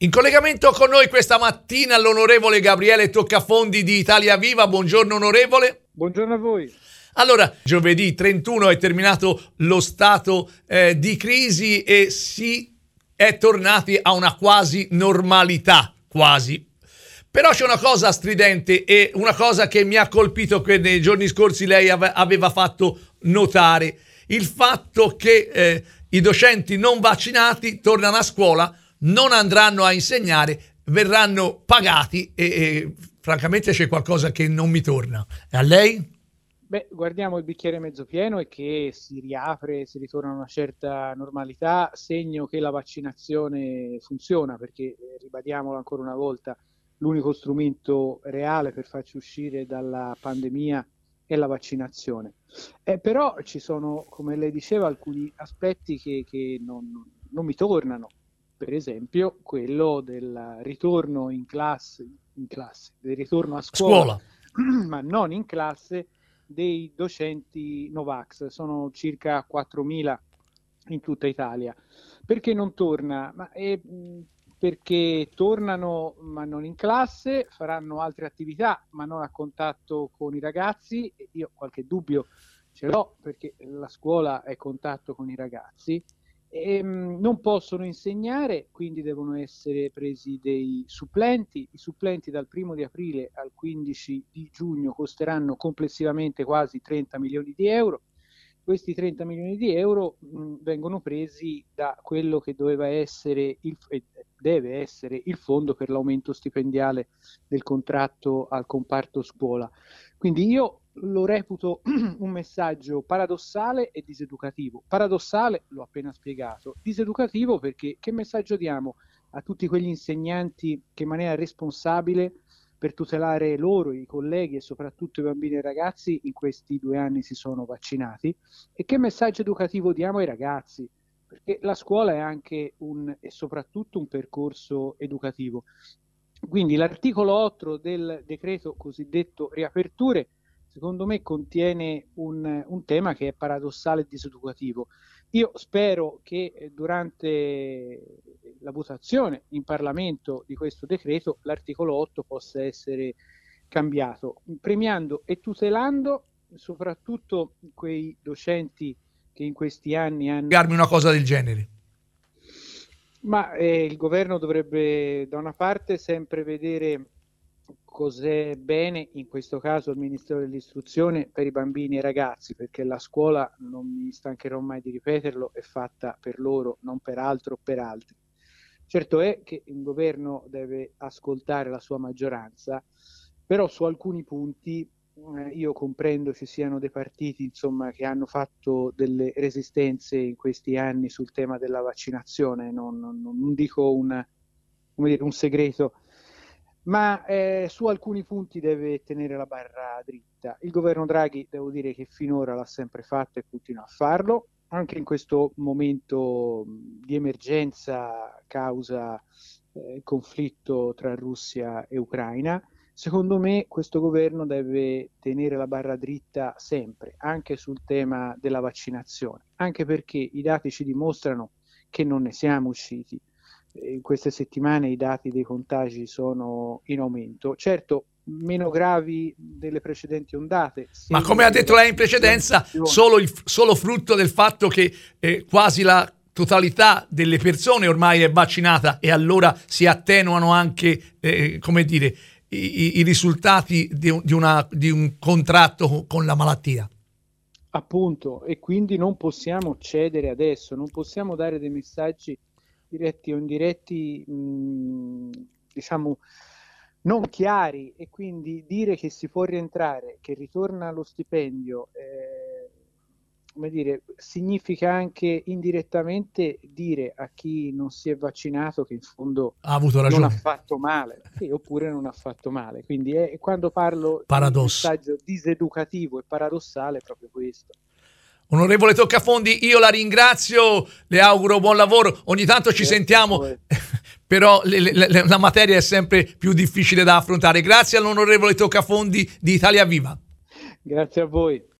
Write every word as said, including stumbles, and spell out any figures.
In collegamento con noi questa mattina l'onorevole Gabriele Toccafondi di Italia Viva. Buongiorno onorevole. Buongiorno a voi. Allora, giovedì trentuno è terminato lo stato eh, di crisi e si è tornati a una quasi normalità, quasi. Però c'è una cosa stridente e una cosa che mi ha colpito che nei giorni scorsi lei ave- aveva fatto notare, il fatto che eh, i docenti non vaccinati tornano a scuola, non andranno a insegnare, verranno pagati e, e francamente c'è qualcosa che non mi torna. E a lei? Beh, guardiamo il bicchiere mezzo pieno e che si riapre, si ritorna a una certa normalità, segno che la vaccinazione funziona, perché, eh, ribadiamolo ancora una volta, l'unico strumento reale per farci uscire dalla pandemia è la vaccinazione. Eh, però ci sono, come lei diceva, alcuni aspetti che, che non, non mi tornano. Per esempio, quello del ritorno in classe, in classe, del ritorno a scuola, scuola. ma non in classe, dei docenti Novax. Sono circa quattromila in tutta Italia. Perché non torna? Ma è, perché tornano ma non in classe, faranno altre attività ma non a contatto con i ragazzi. Io qualche dubbio ce l'ho, perché la scuola è contatto con i ragazzi. E, mh, non possono insegnare, quindi devono essere presi dei supplenti. I supplenti dal primo di aprile al quindici di giugno costeranno complessivamente quasi trenta milioni di euro. Questi trenta milioni di euro mh, vengono presi da quello che doveva essere il, eh, deve essere il fondo per l'aumento stipendiale del contratto al comparto scuola. Quindi io lo reputo un messaggio paradossale e diseducativo. Paradossale, l'ho appena spiegato, diseducativo perché che messaggio diamo a tutti quegli insegnanti che in maniera responsabile, per tutelare loro, i colleghi e soprattutto i bambini e i ragazzi, in questi due anni si sono vaccinati, e che messaggio educativo diamo ai ragazzi? Perché la scuola è anche un, e soprattutto un percorso educativo. Quindi l'articolo otto del decreto cosiddetto riaperture secondo me contiene un, un tema che è paradossale e diseducativo. Io spero che durante la votazione in Parlamento di questo decreto l'articolo otto possa essere cambiato, premiando e tutelando soprattutto quei docenti che in questi anni hanno... Spiegarmi una cosa del genere. Ma eh, il governo dovrebbe da una parte sempre vedere cos'è bene, in questo caso il Ministero dell'Istruzione, per i bambini e i ragazzi, perché la scuola, non mi stancherò mai di ripeterlo, è fatta per loro, non per altro o per altri. Certo è che il governo deve ascoltare la sua maggioranza, però su alcuni punti eh, io comprendo ci siano dei partiti, insomma, che hanno fatto delle resistenze in questi anni sul tema della vaccinazione, non, non, non dico un, come dire, un segreto, ma eh, su alcuni punti deve tenere la barra dritta. Il governo Draghi, devo dire che finora l'ha sempre fatto e continua a farlo, anche in questo momento di emergenza causa eh, il conflitto tra Russia e Ucraina. Secondo me questo governo deve tenere la barra dritta sempre, anche sul tema della vaccinazione, anche perché i dati ci dimostrano che non ne siamo usciti. In queste settimane i dati dei contagi sono in aumento, certo meno gravi delle precedenti ondate. Ma come ha detto lei in precedenza, solo, il, solo frutto del fatto che eh, quasi la totalità delle persone ormai è vaccinata e allora si attenuano anche, eh, come dire, i, i risultati di un, di, una, di un contratto con la malattia. Appunto, e quindi non possiamo cedere adesso, non possiamo dare dei messaggi diretti o indiretti, mh, diciamo, non chiari, e quindi dire che si può rientrare, che ritorna lo stipendio, eh, come dire, significa anche indirettamente dire a chi non si è vaccinato che in fondo ha avuto ragione, non ha fatto male, sì, oppure non ha fatto male. Quindi è, quando parlo Paradosso. di messaggio diseducativo e paradossale è proprio questo. Onorevole Toccafondi, io la ringrazio, le auguro buon lavoro, ogni tanto ci certo, sentiamo, poi. Però le, le, la materia è sempre più difficile da affrontare. Grazie all'onorevole Toccafondi di Italia Viva. Grazie a voi.